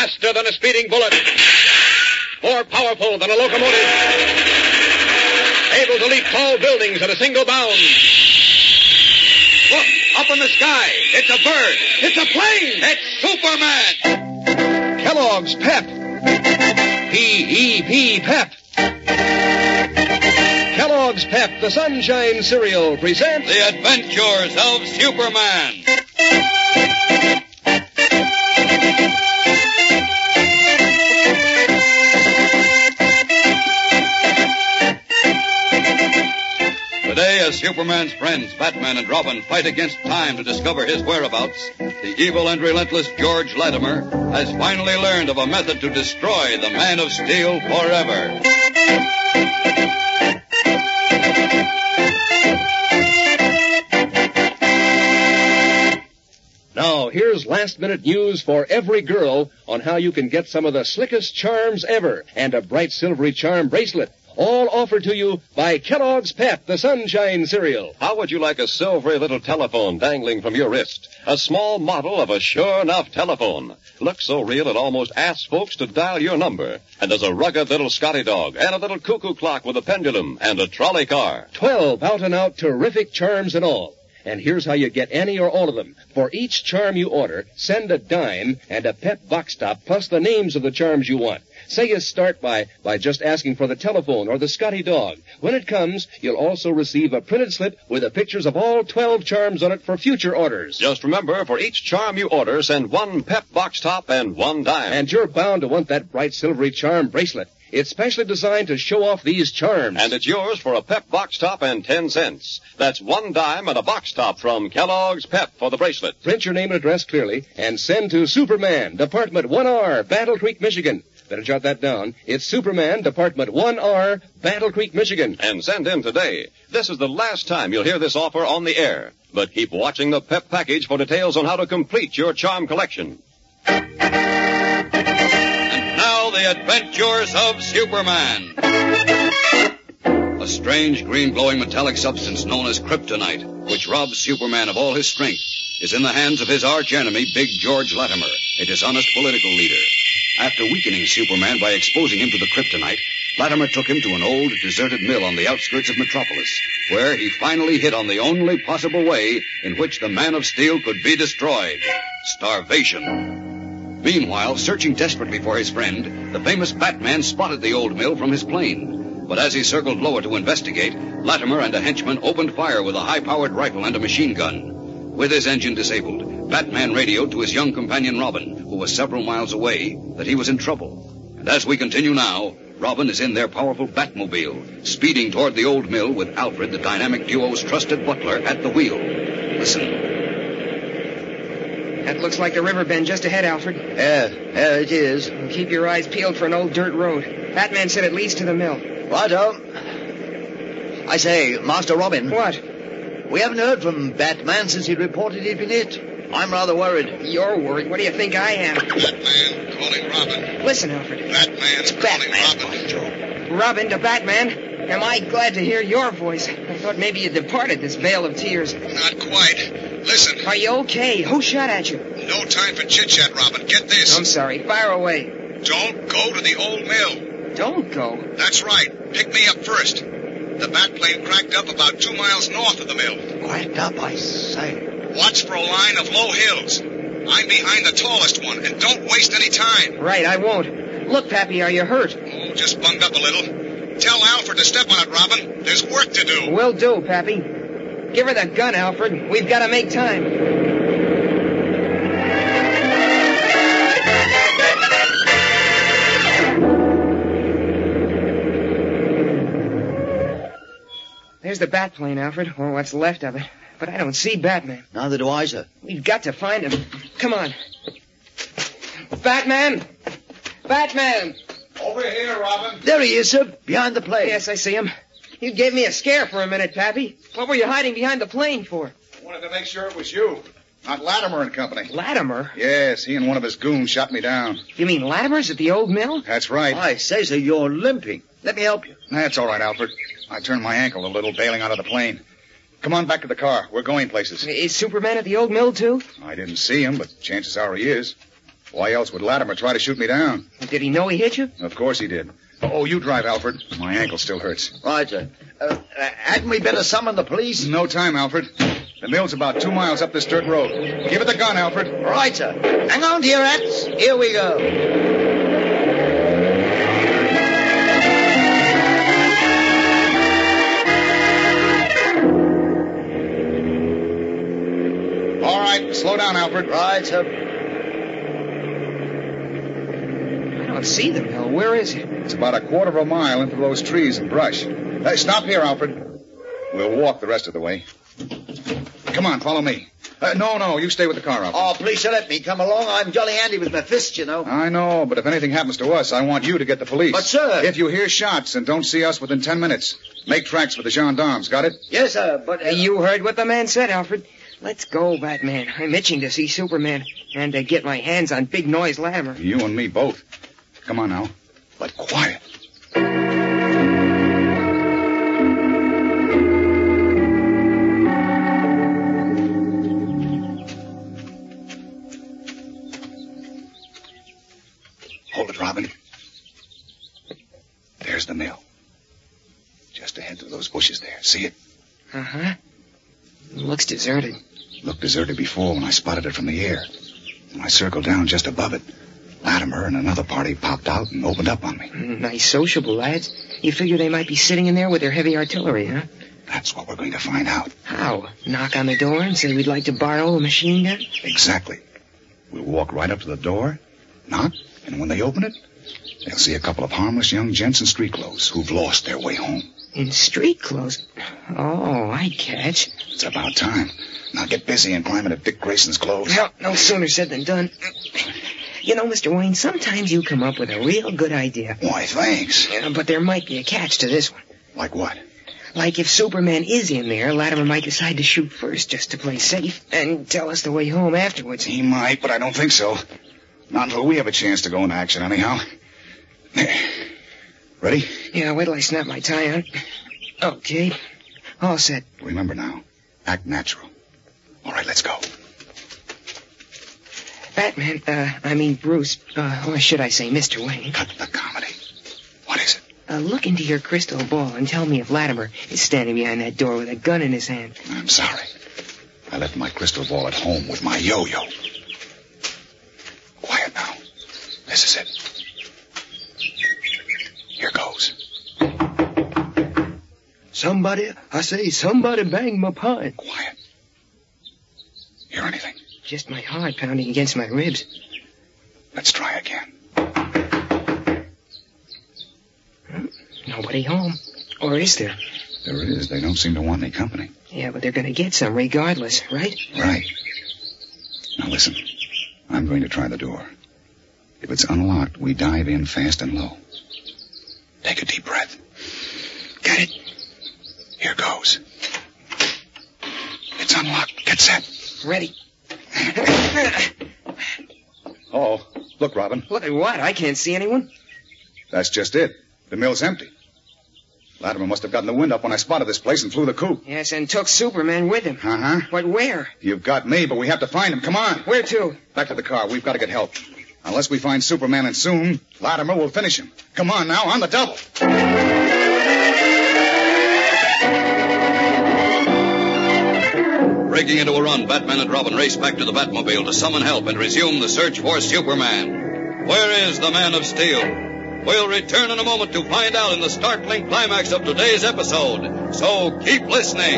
Faster than a speeding bullet. More powerful than a locomotive. Able to leap tall buildings at a single bound. Look, up in the sky. It's a bird. It's a plane. It's Superman. Kellogg's Pep. P-E-P, Pep. Kellogg's Pep, the Sunshine Cereal, presents The Adventures of Superman. Today, as Superman's friends, Batman and Robin, fight against time to discover his whereabouts, the evil and relentless George Latimer has finally learned of a method to destroy the Man of Steel forever. Now, here's last-minute news for every girl on how you can get some of the slickest charms ever and a bright silvery charm bracelet. All offered to you by Kellogg's Pep, the Sunshine Cereal. How would you like a silvery little telephone dangling from your wrist? A small model of a sure-enough telephone. Looks so real it almost asks folks to dial your number. And there's a rugged little Scotty dog, and a little cuckoo clock with a pendulum, and a trolley car. 12 out-and-out terrific charms and all. And here's how you get any or all of them. For each charm you order, send a dime and a Pep box top plus the names of the charms you want. Say you start by just asking for the telephone or the Scotty dog. When it comes, you'll also receive a printed slip with the pictures of all 12 charms on it for future orders. Just remember, for each charm you order, send one Pep box top and one dime. And you're bound to want that bright silvery charm bracelet. It's specially designed to show off these charms. And it's yours for a Pep box top and 10 cents. That's one dime and a box top from Kellogg's Pep for the bracelet. Print your name and address clearly and send to Superman, Department 1R, Battle Creek, Michigan. Better jot that down. It's Superman, Department 1R, Battle Creek, Michigan. And send in today. This is the last time you'll hear this offer on the air. But keep watching the Pep package for details on how to complete your charm collection. And now, the Adventures of Superman. A strange green glowing metallic substance known as kryptonite, which robs Superman of all his strength, is in the hands of his arch-enemy, Big George Latimer, a dishonest political leader. After weakening Superman by exposing him to the kryptonite, Latimer took him to an old, deserted mill on the outskirts of Metropolis, where he finally hit on the only possible way in which the Man of Steel could be destroyed: starvation. Meanwhile, searching desperately for his friend, the famous Batman spotted the old mill from his plane. But as he circled lower to investigate, Latimer and a henchman opened fire with a high-powered rifle and a machine gun. With his engine disabled, Batman radioed to his young companion Robin, who was several miles away, that he was in trouble. And as we continue now, Robin is in their powerful Batmobile, speeding toward the old mill with Alfred, the dynamic duo's trusted butler, at the wheel. Listen. That looks like the river bend just ahead, Alfred. Yeah, it is. And keep your eyes peeled for an old dirt road. Batman said it leads to the mill. Righto. I say, Master Robin. What? We haven't heard from Batman since he reported he'd been hit. I'm rather worried. You're worried. What do you think I am? Batman calling Robin. Listen, Alfred. Batman's calling Robin. Robin to Batman. Am I glad to hear your voice? I thought maybe you departed this vale of tears. Not quite. Listen. Are you okay? Who shot at you? No time for chit-chat, Robin. Get this. I'm sorry. Fire away. Don't go to the old mill. Don't go? That's right. Pick me up first. The Batplane cracked up about 2 miles north of the mill. Cracked up, I say. Watch for a line of low hills. I'm behind the tallest one, and don't waste any time. Right, I won't. Look, Pappy, are you hurt? Oh, just bunged up a little. Tell Alfred to step on it, Robin. There's work to do. Will do, Pappy. Give her the gun, Alfred. We've got to make time. There's the Batplane, Alfred, or what's left of it. But I don't see Batman. Neither do I, sir. We've got to find him. Come on. Batman! Batman! Over here, Robin. There he is, sir, behind the plane. Yes, I see him. You gave me a scare for a minute, Pappy. What were you hiding behind the plane for? Wanted to make sure it was you. Not Latimer and Company. Latimer? Yes, he and one of his goons shot me down. You mean Latimer's at the old mill? That's right. I say, sir, you're limping. Let me help you. That's all right, Alfred. I turned my ankle a little bailing out of the plane. Come on back to the car. We're going places. Is Superman at the old mill, too? I didn't see him, but chances are he is. Why else would Latimer try to shoot me down? Did he know he hit you? Of course he did. Oh, you drive, Alfred. My ankle still hurts. Right, sir. Hadn't we better summon the police? No time, Alfred. The mill's about 2 miles up this dirt road. Give it the gun, Alfred. Right, sir. Hang on to your hats. Here we go. All right, slow down, Alfred. Right, sir. I don't see the mill. Where is it? It's about a quarter of a mile into those trees and brush. Hey, stop here, Alfred. We'll walk the rest of the way. Come on, follow me. No, you stay with the car, Alfred. Oh, please, sir, let me come along. I'm jolly handy with my fists, you know. I know, but if anything happens to us, I want you to get the police. But, sir... If you hear shots and don't see us within 10 minutes, make tracks for the gendarmes, got it? Yes, sir, but... You heard what the man said, Alfred. Let's go, Batman. I'm itching to see Superman and to get my hands on Big Noise Latimer. You and me both. Come on now. But quiet. Hold it, Robin. There's the mill. Just ahead through those bushes there. See it? Uh-huh. Looks deserted. Looked deserted before when I spotted it from the air. When I circled down just above it, Latimer and another party popped out and opened up on me. Nice sociable lads. You figure they might be sitting in there with their heavy artillery, huh? That's what we're going to find out. How? Knock on the door and say we'd like to borrow a machine gun? Exactly. We'll walk right up to the door, knock, and when they open it, they'll see a couple of harmless young gents in street clothes who've lost their way home. In street clothes? Oh, I catch. It's about time. Now get busy and climb into Dick Grayson's clothes. Well, no sooner said than done. You know, Mr. Wayne, sometimes you come up with a real good idea. Why, thanks. Yeah, but there might be a catch to this one. Like what? Like if Superman is in there, Latimer might decide to shoot first just to play safe and tell us the way home afterwards. He might, but I don't think so. Not until we have a chance to go into action, anyhow. There. Ready? Yeah, wait till I snap my tie on. Okay. All set. Remember now, act natural. All right, let's go. Batman, Bruce, or should I say Mr. Wayne? Cut the comedy. What is it? Look into your crystal ball and tell me if Latimer is standing behind that door with a gun in his hand. I'm sorry. I left my crystal ball at home with my yo-yo. Quiet now. This is it. Here goes. Somebody banged my pine. Quiet. Hear anything? Just my heart pounding against my ribs. Let's try again. Nobody home. Or is there? There is. They don't seem to want any company. Yeah, but they're going to get some regardless, right? Right. Now listen. I'm going to try the door. If it's unlocked, we dive in fast and low. Take a deep breath. Got it. Here goes. It's unlocked. Get set. Ready. Oh, look, Robin. Look at what? I can't see anyone. That's just it. The mill's empty. Latimer must have gotten the wind up when I spotted this place and flew the coop. Yes, and took Superman with him. Uh-huh. But where? You've got me, but we have to find him. Come on. Where to? Back to the car. We've got to get help. Unless we find Superman, and soon, Latimer will finish him. Come on now, on the double. Breaking into a run, Batman and Robin race back to the Batmobile to summon help and resume the search for Superman. Where is the Man of Steel? We'll return in a moment to find out in the startling climax of today's episode. So keep listening.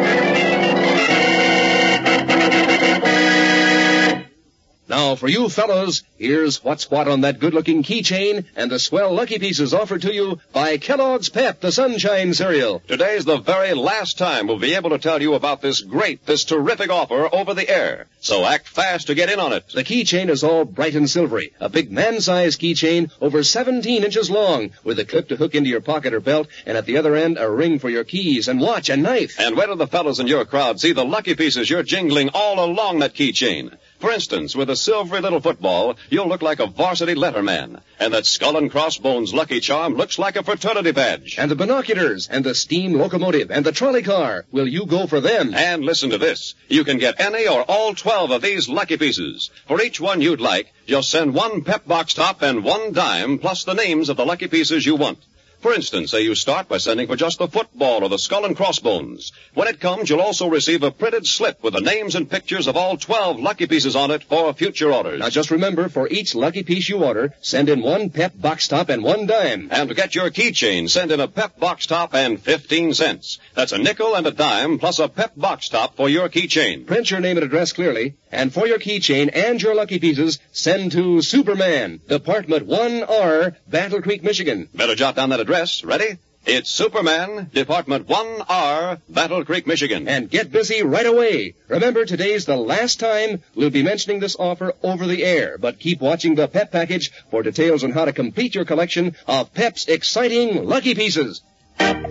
Now, for you fellows, here's what's what on that good-looking keychain and the swell lucky pieces offered to you by Kellogg's Pep, the Sunshine Cereal. Today's the very last time we'll be able to tell you about this terrific offer over the air. So act fast to get in on it. The keychain is all bright and silvery. A big man-sized keychain over 17 inches long with a clip to hook into your pocket or belt, and at the other end, a ring for your keys and watch and knife. And where do the fellows in your crowd see the lucky pieces you're jingling all along that keychain? For instance, with a silvery little football, you'll look like a varsity letterman. And that Skull and Crossbones Lucky Charm looks like a fraternity badge. And the binoculars, and the steam locomotive, and the trolley car. Will you go for them? And listen to this. You can get any or all 12 of these lucky pieces. For each one you'd like, just send one Pep Box Top and one dime, plus the names of the lucky pieces you want. For instance, say you start by sending for just the football or the Skull and Crossbones. When it comes, you'll also receive a printed slip with the names and pictures of all 12 lucky pieces on it for future orders. Now just remember, for each lucky piece you order, send in one Pep Box Top and one dime. And to get your keychain, send in a Pep Box Top and 15 cents. That's a nickel and a dime plus a Pep Box Top for your keychain. Print your name and address clearly, and for your keychain and your lucky pieces, send to Superman, Department 1R, Battle Creek, Michigan. Better jot down that address. Ready? It's Superman, Department 1R, Battle Creek, Michigan. And get busy right away. Remember, today's the last time we'll be mentioning this offer over the air, but keep watching the Pep Package for details on how to complete your collection of Pep's exciting lucky pieces. And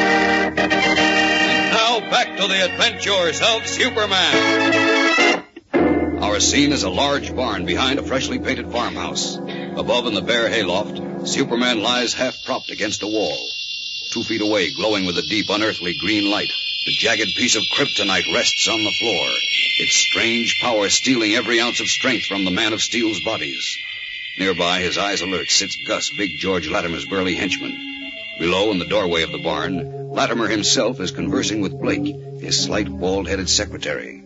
now back to the adventures of Superman. Our scene is a large barn behind a freshly painted farmhouse. Above in the bare hayloft, Superman lies half-propped against a wall. 2 feet away, glowing with a deep, unearthly green light, the jagged piece of kryptonite rests on the floor, its strange power stealing every ounce of strength from the Man of Steel's bodies. Nearby, his eyes alert, sits Gus, Big George Latimer's burly henchman. Below, in the doorway of the barn, Latimer himself is conversing with Blake, his slight, bald-headed secretary.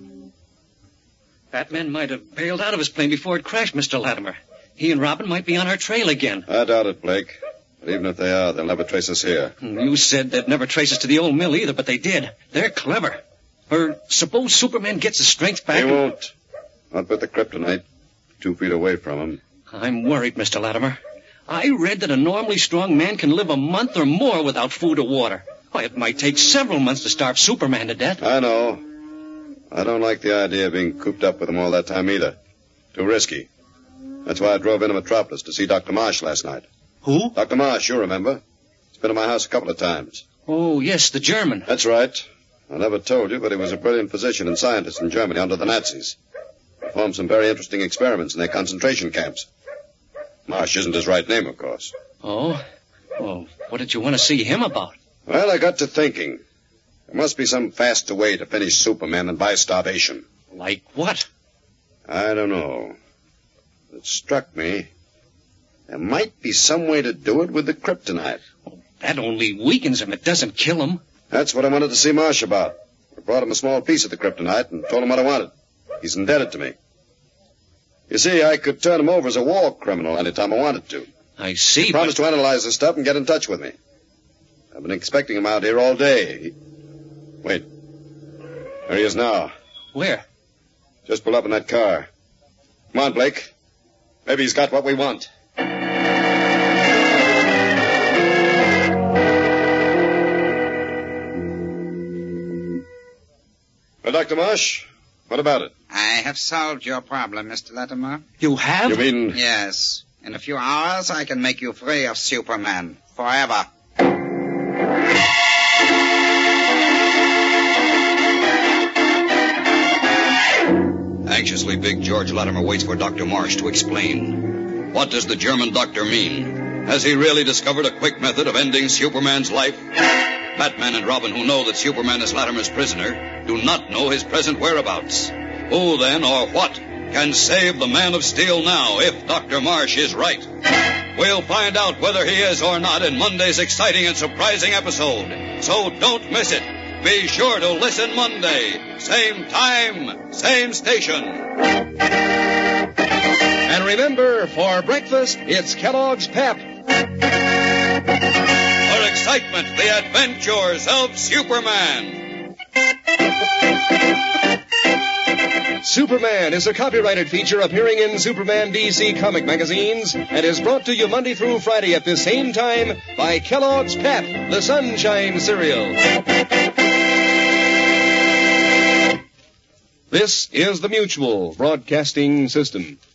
Batman might have bailed out of his plane before it crashed, Mr. Latimer. He and Robin might be on our trail again. I doubt it, Blake. But even if they are, they'll never trace us here. You said they'd never trace us to the old mill either, but they did. They're clever. Or suppose Superman gets his strength back. He won't. Not with the kryptonite. 2 feet away from him. I'm worried, Mr. Latimer. I read that a normally strong man can live a month or more without food or water. Why, it might take several months to starve Superman to death. I know. I don't like the idea of being cooped up with him all that time either. Too risky. That's why I drove into Metropolis to see Dr. Marsh last night. Who? Dr. Marsh, you remember. He's been to my house a couple of times. Oh, yes, the German. That's right. I never told you, but he was a brilliant physician and scientist in Germany under the Nazis. Performed some very interesting experiments in their concentration camps. Marsh isn't his right name, of course. Oh? Well, what did you want to see him about? Well, I got to thinking. There must be some faster way to finish Superman than by starvation. Like what? I don't know. It struck me. There might be some way to do it with the kryptonite. That only weakens him. It doesn't kill him. That's what I wanted to see Marsh about. I brought him a small piece of the kryptonite and told him what I wanted. He's indebted to me. You see, I could turn him over as a war criminal anytime I wanted to. I see. He promised to analyze the stuff and get in touch with me. I've been expecting him out here all day. Wait. There he is now. Where? Just pull up in that car. Come on, Blake. Maybe he's got what we want. Well, Dr. Marsh, what about it? I have solved your problem, Mr. Latimer. You have? You mean... Yes. In a few hours, I can make you free of Superman. Forever. Anxiously, Big George Latimer waits for Dr. Marsh to explain. What does the German doctor mean? Has he really discovered a quick method of ending Superman's life? Batman and Robin, who know that Superman is Latimer's prisoner, do not know his present whereabouts. Who, then, or what, can save the Man of Steel now if Dr. Marsh is right? We'll find out whether he is or not in Monday's exciting and surprising episode. So don't miss it. Be sure to listen Monday. Same time, same station. And remember, for breakfast, it's Kellogg's Pep. For excitement, the adventures of Superman. Superman is a copyrighted feature appearing in Superman DC comic magazines and is brought to you Monday through Friday at the same time by Kellogg's Pep, the Sunshine Cereal. This is the Mutual Broadcasting System.